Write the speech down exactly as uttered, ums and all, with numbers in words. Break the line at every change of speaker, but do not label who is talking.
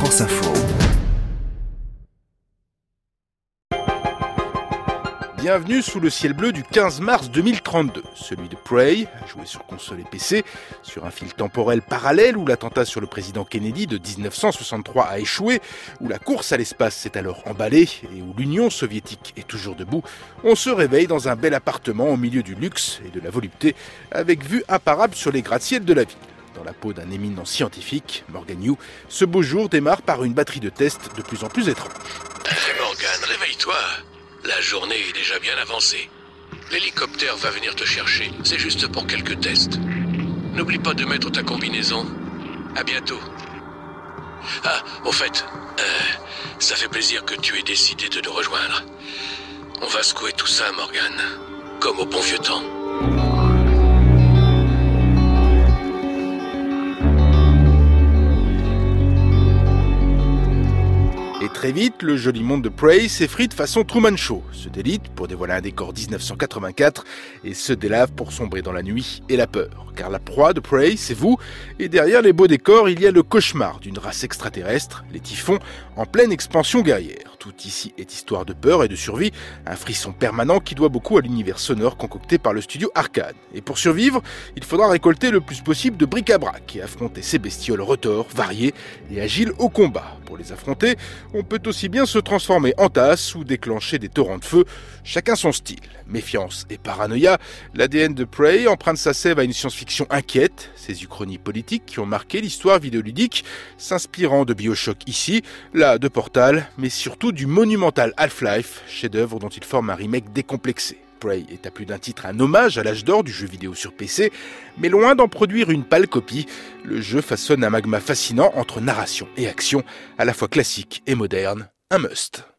France Info.
Bienvenue sous le ciel bleu du quinze mars deux mille trente-deux, celui de Prey, joué sur console et P C, sur un fil temporel parallèle où l'attentat sur le président Kennedy de dix-neuf cent soixante-trois a échoué, où la course à l'espace s'est alors emballée et où l'Union soviétique est toujours debout. On se réveille dans un bel appartement au milieu du luxe et de la volupté, avec vue imparable sur les gratte-ciels de la ville. Dans la peau d'un éminent scientifique, Morgan Yu, ce beau jour démarre par une batterie de tests de plus en plus étrange.
Hey Morgan, réveille-toi. La journée est déjà bien avancée. L'hélicoptère va venir te chercher. C'est juste pour quelques tests. N'oublie pas de mettre ta combinaison. À bientôt. Ah, au fait, euh, ça fait plaisir que tu aies décidé de nous rejoindre. On va secouer tout ça, Morgan. Comme au bon vieux temps.
Et très vite, le joli monde de Prey s'effrite façon Truman Show, se délite pour dévoiler un décor dix-neuf cent quatre-vingt-quatre et se délave pour sombrer dans la nuit et la peur. Car la proie de Prey, c'est vous, et derrière les beaux décors, il y a le cauchemar d'une race extraterrestre, les Typhons, en pleine expansion guerrière. Tout ici est histoire de peur et de survie, un frisson permanent qui doit beaucoup à l'univers sonore concocté par le studio Arkane. Et pour survivre, il faudra récolter le plus possible de bric-à-brac et affronter ces bestioles retors, variées et agiles au combat. Pour les affronter, on peut aussi bien se transformer en tasse ou déclencher des torrents de feu, chacun son style. Méfiance et paranoïa, l'A D N de Prey emprunte sa sève à une science-fiction inquiète, ses uchronies politiques qui ont marqué l'histoire vidéoludique, s'inspirant de BioShock ici, là de Portal, mais surtout du monumental Half-Life, chef-d'œuvre dont il forme un remake décomplexé. Prey est à plus d'un titre un hommage à l'âge d'or du jeu vidéo sur P C, mais loin d'en produire une pâle copie, le jeu façonne un magma fascinant entre narration et action, à la fois classique et moderne, un must.